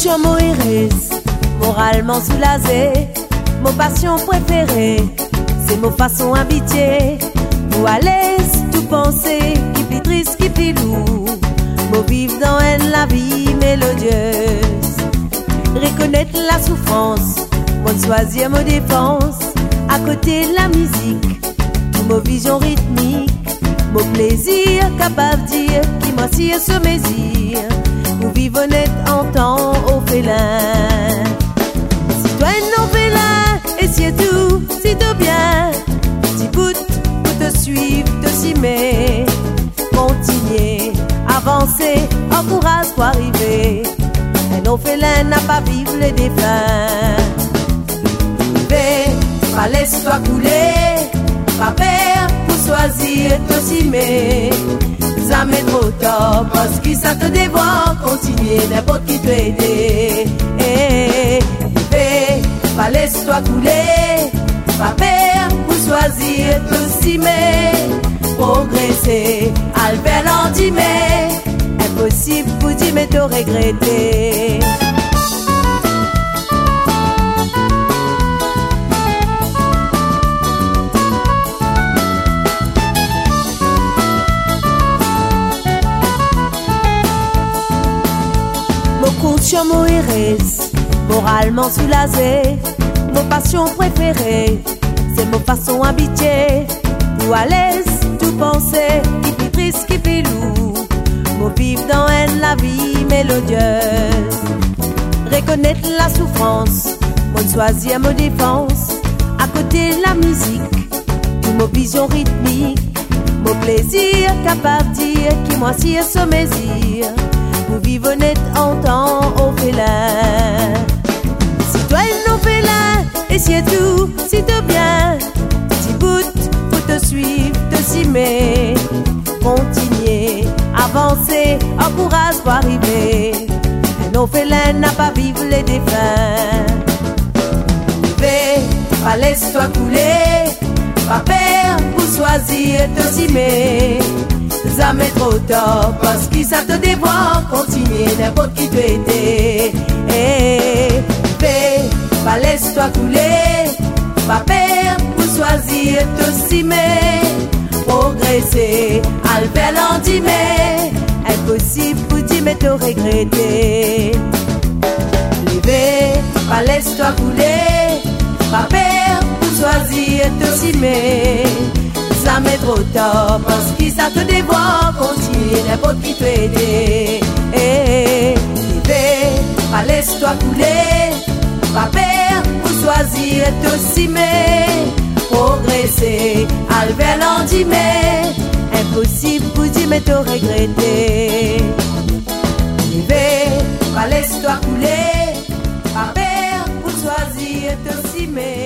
conscient, mon hérèse, moralement soulagé, mon passion préférée, c'est mon façon habituée, pour à l'aise, tout penser, qui fit triste, qui fit lourd, mon vivre dans elle la vie mélodieuse, reconnaître la souffrance, mon choisir, mon défense, à côté de la musique, tout mon vision rythmique, mon plaisir, capable de dire, qui m'assire sur mes yeux, pour vivre honnête en temps au félin. Si toi non félin, et c'est tout, si tout bien, petit bout pour te suivre, te cimer, continuer, avancer, encourage pour arriver. Et non félin n'a pas vivre les défunts. Pas laisse-toi couler, pas peur pour choisir te cimer. Jamais trop tard, parce que ça te dévore, continuer n'importe qui te aider. Pas laisse-toi couler, pas peur pour choisir te cimer. Progresser, à le faire l'endimé, impossible pour dire mais te regretter. Conscient, mon hérèse, moralement soulagé, mon passion préférée, c'est mon façon habituée, pour à l'aise, tout penser, qui fit triste, qui fit lourd, mon vivre dans elle la vie mélodieuse, reconnaître la souffrance, mon choisir, mon défense, à côté de la musique, tout mon vision rythmique, mon plaisir, capable de dire, qui m'assire sur mes yeux, pour vivre honnête en temps au félin. Si toi non félin, et c'est tout, si te bien, petit bout pour te suivre, te cimer, continuer, avancer, encourage pour arriver. Et non félin n'a pas vivre les défunts. Pas laisse-toi couler, pas peur pour choisir, te cimer. Jamais trop tard, parce que ça te dévore, continuer n'importe qui te aider. Pas laisse-toi couler, pas peur pour choisir te cimer. Progresser, à le faire l'endimé, impossible pour dire mais te regretter. Pas laisse-toi couler, pas peur pour choisir te cimer. Jamais trop tard, parce que ça te dévore, continuer n'importe qui te aider. Pas laisse-toi couler, pas peur pour choisir te cimer. Progresser, à le faire l'endimé, impossible pour dire mais te regretter. Pas laisse-toi couler, pas peur pour choisir te cimer.